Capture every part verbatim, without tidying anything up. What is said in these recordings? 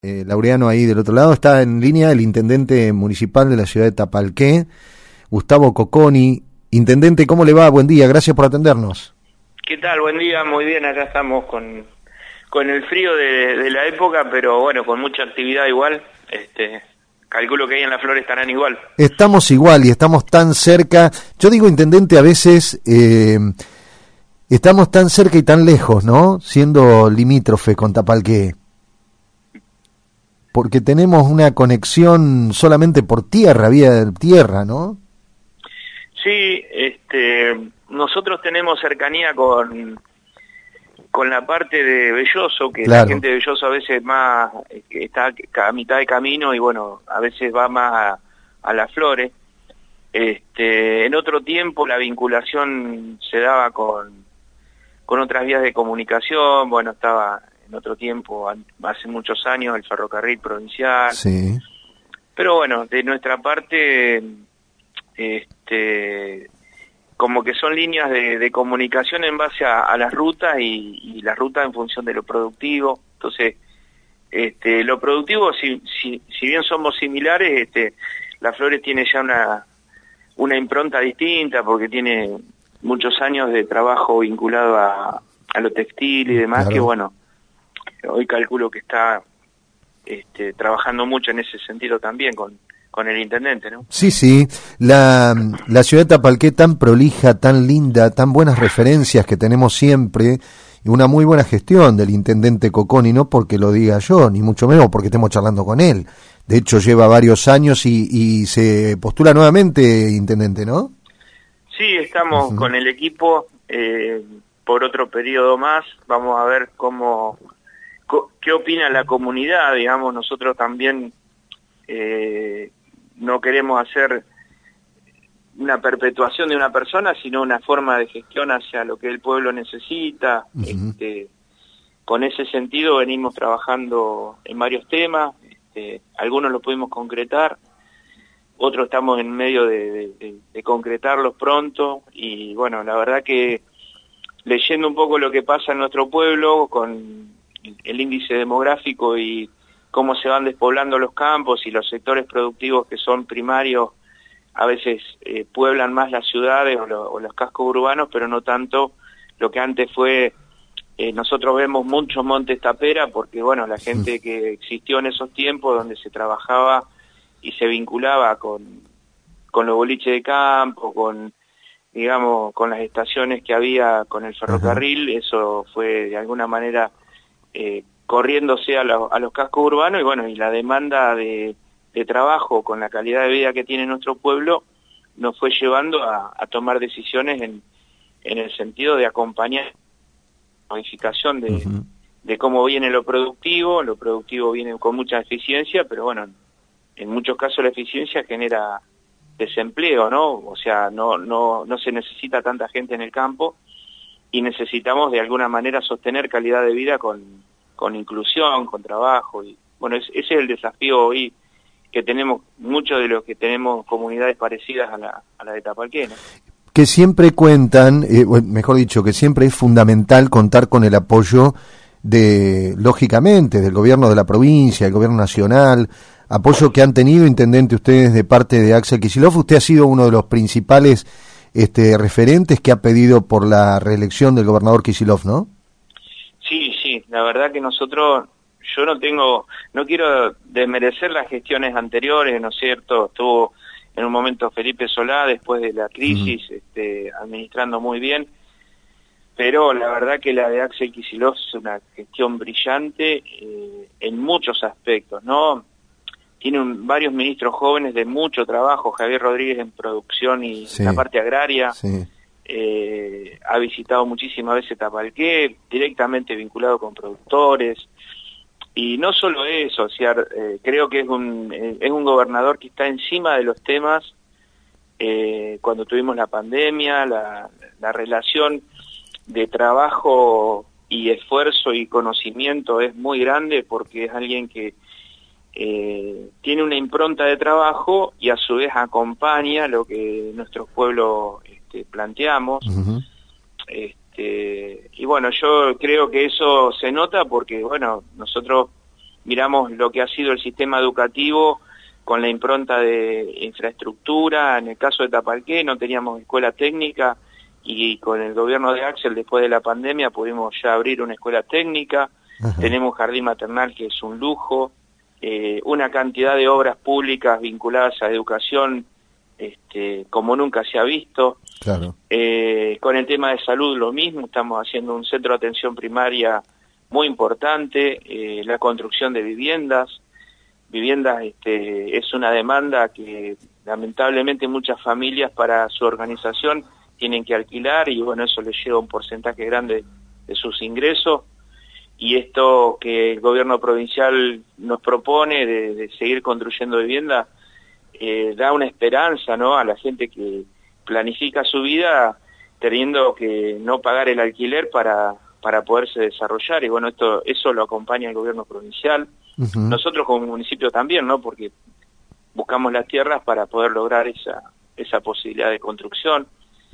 Eh, Laureano ahí del otro lado, está en línea el intendente municipal de la ciudad de Tapalqué, Gustavo Cocconi. Intendente, ¿cómo le va? Buen día, gracias por atendernos. ¿Qué tal? Buen día, muy bien, acá estamos con, con el frío de, de la época, pero bueno, con mucha actividad igual, este, calculo que ahí en La Flor estarán igual. Estamos igual y estamos tan cerca, yo digo, intendente, a veces eh, estamos tan cerca y tan lejos, ¿no? Siendo limítrofe con Tapalqué. Porque tenemos una conexión solamente por tierra, vía tierra, ¿no? Sí, este, nosotros tenemos cercanía con, con la parte de Belloso, que claro. La gente de Belloso a veces más que está a mitad de camino y bueno, a veces va más a, a Las Flores. Este, en otro tiempo la vinculación se daba con, con otras vías de comunicación, bueno, estaba... en otro tiempo, hace muchos años, el ferrocarril provincial. Sí. Pero bueno, de nuestra parte, este, como que son líneas de, de comunicación en base a, a las rutas y, y las rutas en función de lo productivo. Entonces, este, lo productivo, si, si, si bien somos similares, este, Las Flores tiene ya una, una impronta distinta porque tiene muchos años de trabajo vinculado a, a lo textil y demás, claro. Que bueno, hoy calculo que está este, trabajando mucho en ese sentido también con, con el intendente, ¿no? Sí, sí. La, la ciudad de Tapalqué tan prolija, tan linda, tan buenas referencias que tenemos siempre, y una muy buena gestión del intendente Cocconi, no porque lo diga yo, ni mucho menos porque estemos charlando con él. De hecho, lleva varios años y, y se postula nuevamente, intendente, ¿no? Sí, estamos uh-huh. con el equipo eh, por otro periodo más. Vamos a ver cómo... ¿Qué opina la comunidad? Digamos, nosotros también eh, no queremos hacer una perpetuación de una persona, sino una forma de gestión hacia lo que el pueblo necesita. Uh-huh. Este, con ese sentido venimos trabajando en varios temas, este, algunos los pudimos concretar, otros estamos en medio de, de, de, de concretarlos pronto, y bueno, la verdad que leyendo un poco lo que pasa en nuestro pueblo, con el índice demográfico y cómo se van despoblando los campos y los sectores productivos que son primarios, a veces eh, pueblan más las ciudades o, lo, o los cascos urbanos, pero no tanto lo que antes fue, eh, nosotros vemos muchos montes tapera, porque bueno, la gente que existió en esos tiempos donde se trabajaba y se vinculaba con, con los boliches de campo, con digamos, con las estaciones que había con el ferrocarril, uh-huh. Eso fue de alguna manera Eh, corriéndose a, lo, a los cascos urbanos y bueno, y la demanda de, de trabajo con la calidad de vida que tiene nuestro pueblo nos fue llevando a, a tomar decisiones en, en el sentido de acompañar la modificación de, uh-huh. de cómo viene lo productivo. Lo productivo viene con mucha eficiencia, pero bueno, en muchos casos la eficiencia genera desempleo, ¿no? O sea, no, no, no se necesita tanta gente en el campo y necesitamos de alguna manera sostener calidad de vida con, con inclusión, con trabajo, y bueno, es, ese es el desafío hoy que tenemos, muchos de los que tenemos comunidades parecidas a la, a la de Tapalqué, ¿no? Que siempre cuentan, eh, mejor dicho, que siempre es fundamental contar con el apoyo de, lógicamente, del gobierno de la provincia, del gobierno nacional, apoyo que han tenido, intendente, ustedes de parte de Axel Kicillof. Usted ha sido uno de los principales Este, referentes que ha pedido por la reelección del gobernador Kicillof, ¿no? Sí, sí, la verdad que nosotros, yo no tengo, no quiero desmerecer las gestiones anteriores, ¿no es cierto? Estuvo en un momento Felipe Solá después de la crisis, uh-huh. este, administrando muy bien, pero la verdad que la de Axel Kicillof es una gestión brillante eh, en muchos aspectos, ¿no? Tiene un, varios ministros jóvenes de mucho trabajo, Javier Rodríguez en producción y sí, la parte agraria, sí. eh, ha visitado muchísimas veces Tapalqué, directamente vinculado con productores, y no solo eso, o sea, eh, creo que es un, eh, es un gobernador que está encima de los temas. Eh, cuando tuvimos la pandemia, la, la relación de trabajo y esfuerzo y conocimiento es muy grande, porque es alguien que Eh, tiene una impronta de trabajo y a su vez acompaña lo que nuestro pueblo este, planteamos. Uh-huh. este, y bueno, yo creo que eso se nota porque, bueno, nosotros miramos lo que ha sido el sistema educativo con la impronta de infraestructura. En el caso de Tapalqué no teníamos escuela técnica y con el gobierno de Axel, después de la pandemia, pudimos ya abrir una escuela técnica. Ajá. Tenemos jardín maternal, que es un lujo, eh, una cantidad de obras públicas vinculadas a educación este, como nunca se ha visto. Claro. Eh, con el tema de salud lo mismo, estamos haciendo un centro de atención primaria muy importante, eh, la construcción de viviendas. Viviendas este, es una demanda que lamentablemente muchas familias para su organización tienen que alquilar y bueno, eso les lleva un porcentaje grande de sus ingresos. Y esto que el gobierno provincial nos propone de, de seguir construyendo viviendas eh, da una esperanza, ¿no?, a la gente que planifica su vida teniendo que no pagar el alquiler para, para poderse desarrollar. Y bueno, esto eso lo acompaña el gobierno provincial. Uh-huh. Nosotros como municipio también, ¿no?, porque buscamos las tierras para poder lograr esa, esa posibilidad de construcción.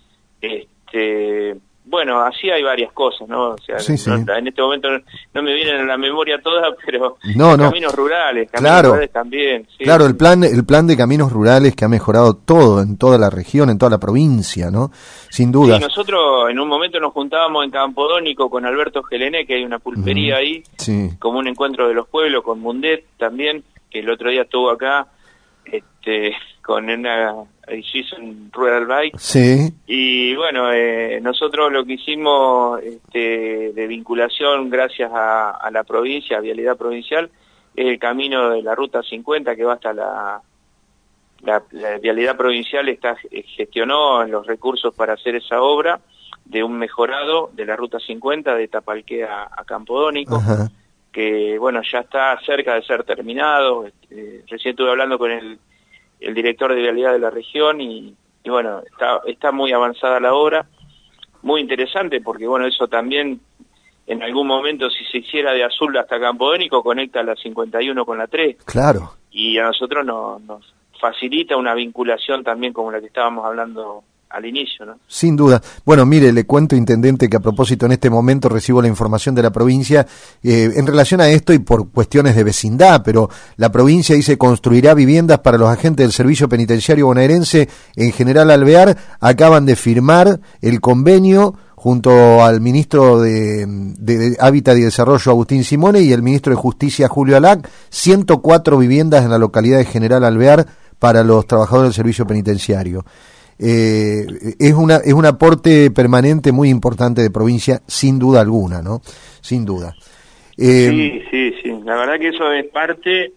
Este... Bueno, así hay varias cosas, ¿no? O sea, sí, sí. No, en este momento no, no me vienen a la memoria todas, pero no, no. caminos rurales, caminos claro. rurales también. Sí. Claro, el plan, el plan de caminos rurales que ha mejorado todo, en toda la región, en toda la provincia, ¿no? Sin duda. Sí, nosotros en un momento nos juntábamos en Campodónico con Alberto Gelené, que hay una pulpería uh-huh. ahí, sí. como un encuentro de los pueblos, con Mundet también, que el otro día estuvo acá, este, con una Season Rural Bike. Sí. Y bueno, eh, nosotros lo que hicimos este, de vinculación gracias a, a la provincia, a Vialidad Provincial, es el camino de la Ruta cincuenta que va hasta la, la, la Vialidad Provincial, está, gestionó los recursos para hacer esa obra de un mejorado de la Ruta cincuenta de Tapalqué a, a Campodónico. Ajá. Que bueno, ya está cerca de ser terminado. Este, recién estuve hablando con el el director de vialidad de la región y, y bueno, está, está muy avanzada la obra, muy interesante porque bueno, eso también en algún momento si se hiciera de Azul hasta Campodónico conecta la cincuenta y uno con la tres. Claro. Y a nosotros no, nos facilita una vinculación también como la que estábamos hablando al inicio, ¿no? Sin duda. Bueno, mire, le cuento, intendente, que a propósito en este momento recibo la información de la provincia eh, en relación a esto y por cuestiones de vecindad, pero la provincia dice construirá viviendas para los agentes del Servicio Penitenciario Bonaerense en General Alvear. Acaban de firmar el convenio junto al ministro de, de, de Hábitat y Desarrollo, Agustín Simone, y el ministro de Justicia, Julio Alac, ciento cuatro viviendas en la localidad de General Alvear para los trabajadores del Servicio Penitenciario. Eh, es una es un aporte permanente muy importante de provincia, sin duda alguna, ¿no? Sin duda. Eh, sí, sí, sí. La verdad que eso es parte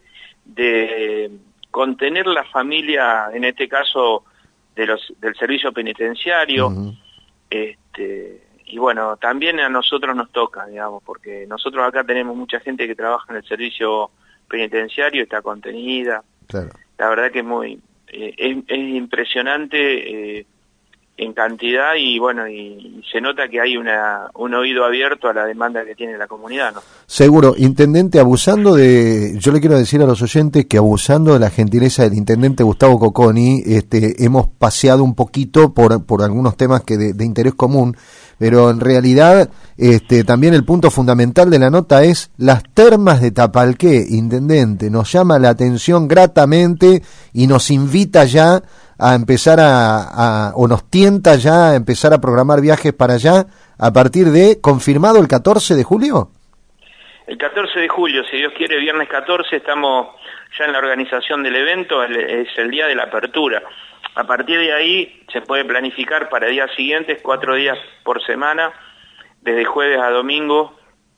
de contener la familia, en este caso de los del servicio penitenciario. Uh-huh. Este, y bueno, también a nosotros nos toca, digamos, porque nosotros acá tenemos mucha gente que trabaja en el servicio penitenciario, está contenida. Claro. La verdad que es muy Eh, es, es impresionante eh, en cantidad y bueno, y, y se nota que hay una un oído abierto a la demanda que tiene la comunidad, ¿no? Seguro. Intendente, abusando de, yo le quiero decir a los oyentes que abusando de la gentileza del intendente Gustavo Cocconi, este, hemos paseado un poquito por, por algunos temas que de, de interés común, pero en realidad este, también el punto fundamental de la nota es las termas de Tapalqué, intendente. Nos llama la atención gratamente y nos invita ya a empezar a, a, o nos tienta ya a empezar a programar viajes para allá a partir de, ¿confirmado el catorce de julio? El catorce de julio, si Dios quiere, viernes catorce, estamos ya en la organización del evento, es el día de la apertura. A partir de ahí se puede planificar para días siguientes, cuatro días por semana, desde jueves a domingo,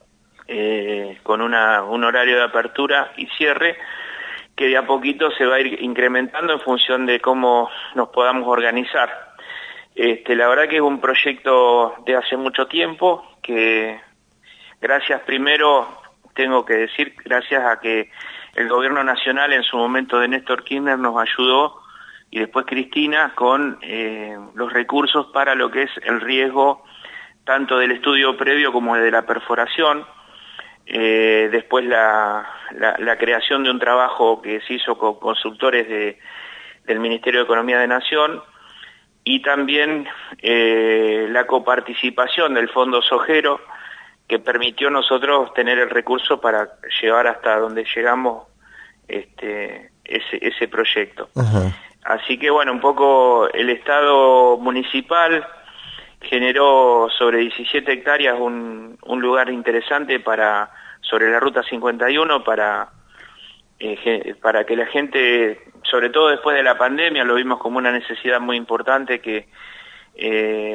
eh, con una, un horario de apertura y cierre, que de a poquito se va a ir incrementando en función de cómo nos podamos organizar. Este, la verdad que es un proyecto de hace mucho tiempo, que gracias primero, tengo que decir, gracias a que el gobierno nacional en su momento de Néstor Kirchner nos ayudó, y después Cristina, con eh, los recursos para lo que es el riesgo tanto del estudio previo como de la perforación. Eh, después la, la, la creación de un trabajo que se hizo con consultores de, del Ministerio de Economía de Nación, y también eh, la coparticipación del Fondo Sojero, que permitió nosotros tener el recurso para llevar hasta donde llegamos este ese, ese proyecto. Ajá. Así que bueno, un poco el Estado municipal generó sobre diecisiete hectáreas un, un lugar interesante para sobre la Ruta cincuenta y uno para, eh, para que la gente, sobre todo después de la pandemia, lo vimos como una necesidad muy importante que eh,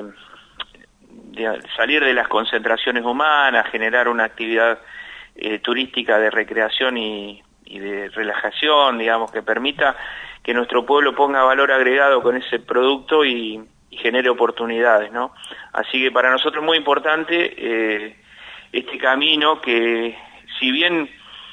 de salir de las concentraciones humanas, generar una actividad eh, turística de recreación y, y de relajación, digamos, que permita que nuestro pueblo ponga valor agregado con ese producto y, y genere oportunidades, ¿no? Así que para nosotros es muy importante eh, este camino que, si bien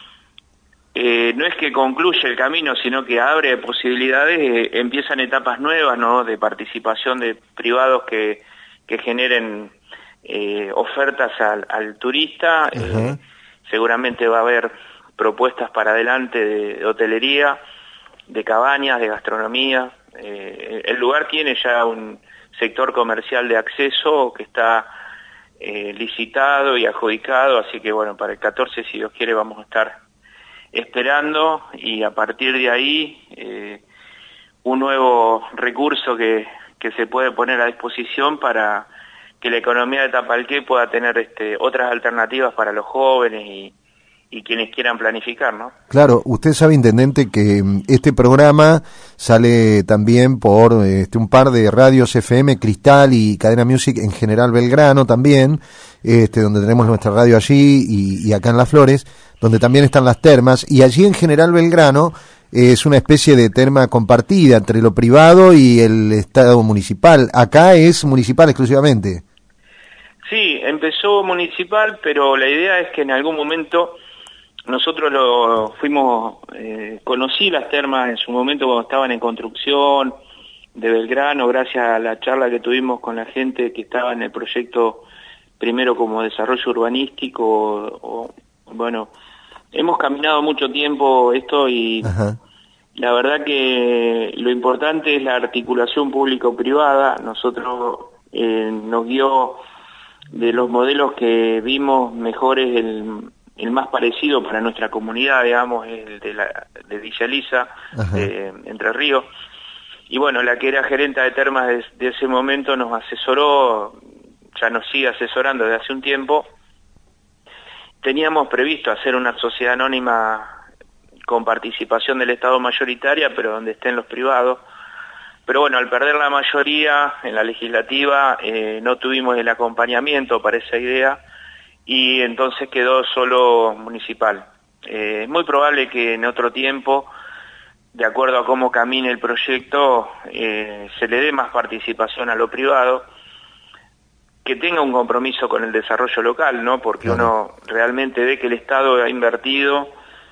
eh, no es que concluye el camino, sino que abre posibilidades, eh, empiezan etapas nuevas, ¿no?, de participación de privados que, que generen eh, ofertas al, al turista. Uh-huh. eh, seguramente va a haber propuestas para adelante de, de hotelería, de cabañas, de gastronomía. Eh, el lugar tiene ya un sector comercial de acceso que está eh, licitado y adjudicado, así que bueno, para el catorce, si Dios quiere, vamos a estar esperando, y a partir de ahí eh, un nuevo recurso que, que se puede poner a disposición para que la economía de Tapalqué pueda tener este, otras alternativas para los jóvenes y y quienes quieran planificar, ¿no? Claro, usted sabe, intendente, que este programa sale también por este, un par de radios F M, Cristal y Cadena Music en General Belgrano también, este, donde tenemos nuestra radio allí y, y acá en Las Flores, donde también están las termas, y allí en General Belgrano eh, es una especie de terma compartida entre lo privado y el Estado municipal. Acá es municipal exclusivamente. Sí, empezó municipal, pero la idea es que en algún momento nosotros lo fuimos, eh, conocí las termas en su momento cuando estaban en construcción de Belgrano, gracias a la charla que tuvimos con la gente que estaba en el proyecto, primero como desarrollo urbanístico, o, o bueno, hemos caminado mucho tiempo esto y Ajá. La verdad que lo importante es la articulación público-privada. Nosotros eh, nos guió de los modelos que vimos mejores el el más parecido para nuestra comunidad, digamos, el de, la, de Villa Elisa, de Entre Ríos. Y bueno, la que era gerenta de termas de, de ese momento nos asesoró, ya nos sigue asesorando desde hace un tiempo. Teníamos previsto hacer una sociedad anónima con participación del Estado mayoritaria, pero donde estén los privados. Pero bueno, al perder la mayoría en la legislativa, eh, no tuvimos el acompañamiento para esa idea, y entonces quedó solo municipal. Eh, es muy probable que en otro tiempo, de acuerdo a cómo camine el proyecto, eh, se le dé más participación a lo privado, que tenga un compromiso con el desarrollo local, ¿no? Porque claro, uno realmente ve que el Estado ha invertido,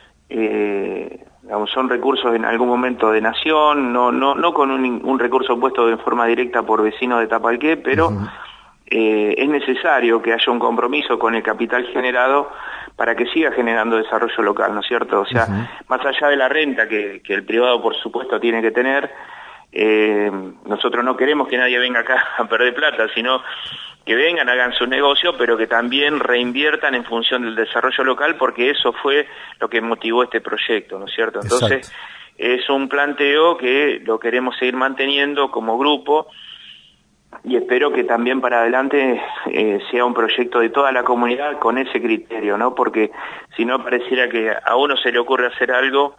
eh, digamos, son recursos en algún momento de nación, no no no con un, un recurso puesto de forma directa por vecinos de Tapalqué, pero uh-huh. Eh, es necesario que haya un compromiso con el capital generado para que siga generando desarrollo local, ¿no es cierto? O sea, uh-huh. más allá de la renta que, que el privado, por supuesto, tiene que tener, eh, nosotros no queremos que nadie venga acá a perder plata, sino que vengan, hagan su negocio, pero que también reinviertan en función del desarrollo local, porque eso fue lo que motivó este proyecto, ¿no es cierto? Entonces, exacto, es un planteo que lo queremos seguir manteniendo como grupo, y espero que también para adelante eh, sea un proyecto de toda la comunidad con ese criterio, ¿no? Porque si no pareciera que a uno se le ocurre hacer algo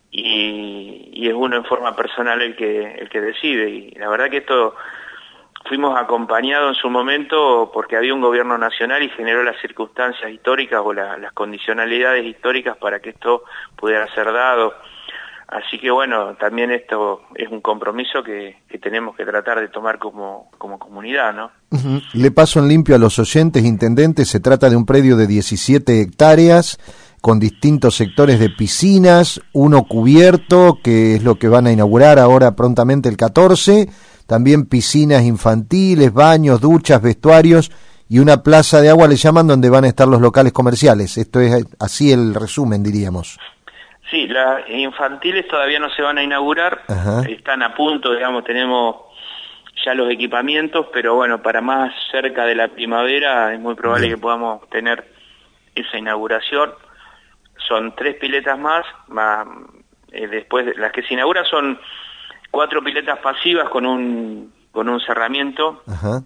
y, y es uno en forma personal el que el que decide. Y la verdad que esto fuimos acompañados en su momento porque había un gobierno nacional y generó las circunstancias históricas o la, las condicionalidades históricas para que esto pudiera ser dado. Así que bueno, también esto es un compromiso que, que tenemos que tratar de tomar como, como comunidad, ¿no? Uh-huh. Le paso en limpio a los oyentes, intendente, se trata de un predio de diecisiete hectáreas, con distintos sectores de piscinas, uno cubierto, que es lo que van a inaugurar ahora prontamente el catorce, también piscinas infantiles, baños, duchas, vestuarios, y una plaza de agua le llaman donde van a estar los locales comerciales. Esto es así el resumen, diríamos. Sí, las infantiles todavía no se van a inaugurar. Ajá. Están a punto, digamos, tenemos ya los equipamientos, pero bueno, para más cerca de la primavera es muy probable Bien. que podamos tener esa inauguración. Son tres piletas más, más eh, después las que se inauguran son cuatro piletas pasivas con un con un cerramiento. Ajá.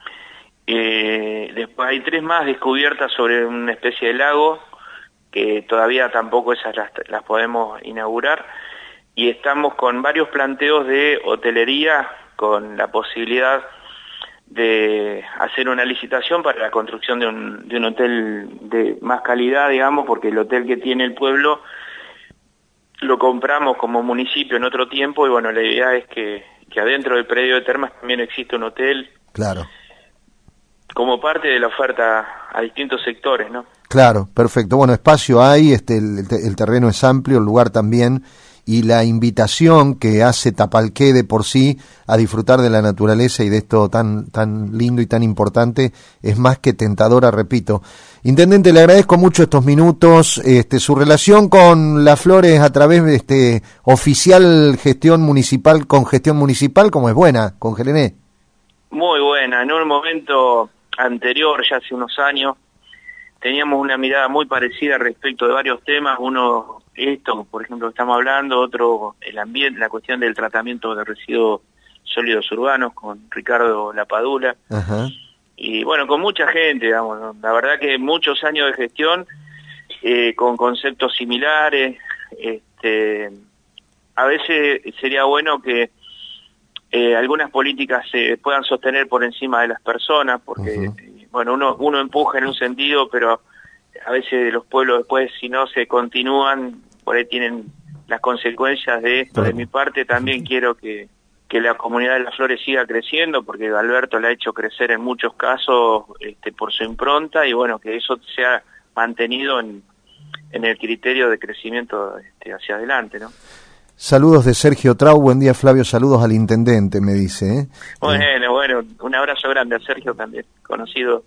Eh, después hay tres más descubiertas sobre una especie de lago, que todavía tampoco esas las, las podemos inaugurar, y estamos con varios planteos de hotelería con la posibilidad de hacer una licitación para la construcción de un, de un hotel de más calidad, digamos, porque el hotel que tiene el pueblo lo compramos como municipio en otro tiempo, y bueno, la idea es que, que adentro del predio de termas también existe un hotel. Claro. Como parte de la oferta a distintos sectores, ¿no? Claro, perfecto. Bueno, espacio hay, este, el, el terreno es amplio, el lugar también, y la invitación que hace Tapalqué de por sí a disfrutar de la naturaleza y de esto tan tan lindo y tan importante es más que tentadora, repito. Intendente, le agradezco mucho estos minutos, este, su relación con Las Flores a través de este oficial gestión municipal con gestión municipal, como es buena, con Gelené. Muy buena, en un momento anterior, ya hace unos años, teníamos una mirada muy parecida respecto de varios temas, uno esto, por ejemplo, estamos hablando, otro el ambiente, la cuestión del tratamiento de residuos sólidos urbanos con Ricardo Lapadula. Ajá. Y bueno, con mucha gente, digamos, ¿no? La verdad que muchos años de gestión eh, con conceptos similares. Este, a veces sería bueno que eh, algunas políticas se puedan sostener por encima de las personas, porque uh-huh. eh, bueno, uno uno empuja en un sentido, pero a veces los pueblos después, si no se continúan, por ahí tienen las consecuencias de esto. De mi parte también quiero que, que la comunidad de Las Flores siga creciendo, porque Alberto la ha hecho crecer en muchos casos este, por su impronta, y bueno, que eso sea mantenido en, en el criterio de crecimiento este, hacia adelante, ¿no? Saludos de Sergio Trau, buen día Flavio, saludos al intendente, me dice. ¿eh? Bueno, eh. bueno, un abrazo grande a Sergio también, conocido.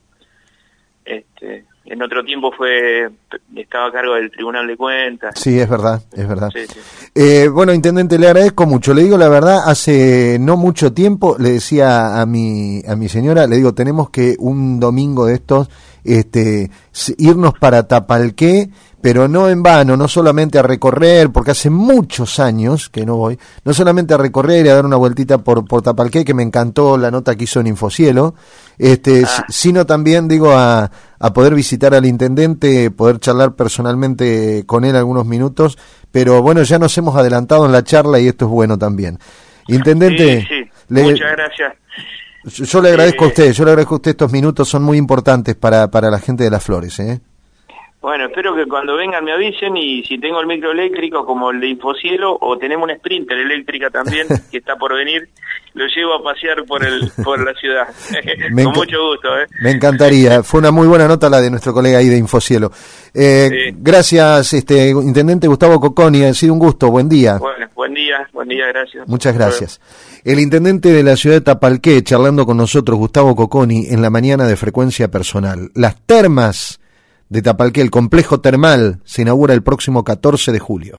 Este, en otro tiempo fue estaba a cargo del Tribunal de Cuentas. Sí, es verdad, es verdad. Sí, sí. Eh, bueno, intendente, le agradezco mucho. Le digo la verdad, hace no mucho tiempo le decía a mi a mi señora, le digo, tenemos que un domingo de estos este irnos para Tapalqué, pero no en vano, no solamente a recorrer, porque hace muchos años que no voy, no solamente a recorrer y a dar una vueltita por, por Tapalqué, que me encantó la nota que hizo en Infocielo, este, ah. sino también, digo, a, a poder visitar al intendente, poder charlar personalmente con él algunos minutos, pero bueno, ya nos hemos adelantado en la charla y esto es bueno también. Intendente, sí, sí. Le, muchas gracias. Yo, yo le agradezco eh, a usted, yo le agradezco a usted estos minutos, son muy importantes para, para la gente de Las Flores, ¿eh? Bueno, espero que cuando vengan me avisen, y si tengo el micro eléctrico como el de Infocielo, o tenemos una Sprinter eléctrica también que está por venir, lo llevo a pasear por el por la ciudad. Con mucho gusto. ¿eh? Me encantaría. Fue una muy buena nota la de nuestro colega ahí de Infocielo. Eh, sí. Gracias, este intendente Gustavo Cocconi, ha sido un gusto. Buen día. Bueno, buen día, buen día, gracias. Muchas gracias. El intendente de la ciudad de Tapalqué, charlando con nosotros, Gustavo Cocconi, en la mañana de Frecuencia Personal. Las termas de Tapalqué, el complejo termal, se inaugura el próximo catorce de julio.